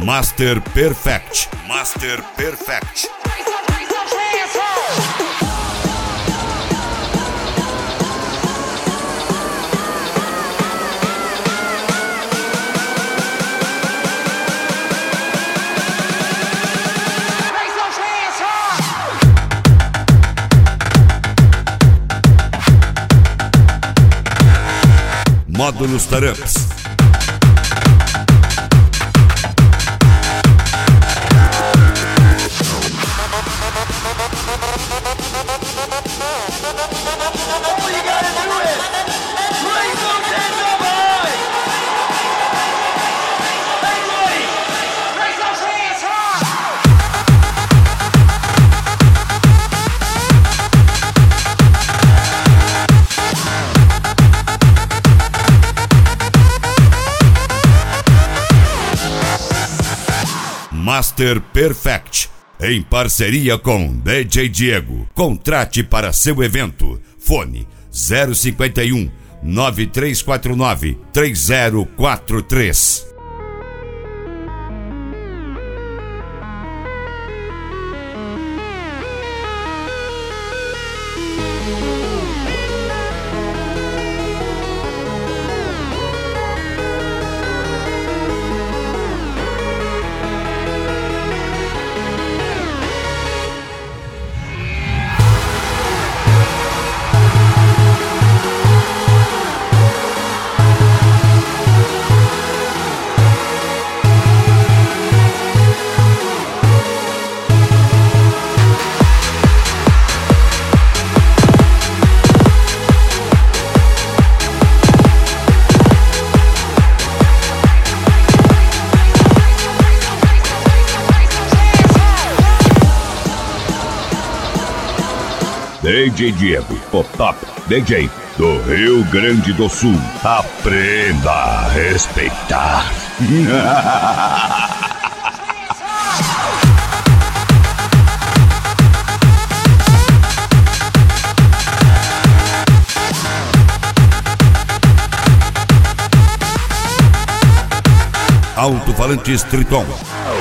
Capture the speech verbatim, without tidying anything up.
Master Perfect. Master Perfect. Módulos Taramps. Master Perfect, em parceria com D J Diego. Contrate para seu evento. Fone zero cinquenta e um, nove três quatro nove, três zero quatro três. D J Diego, o top D J do Rio Grande do Sul. Aprenda a respeitar. Alto-falantes Triton.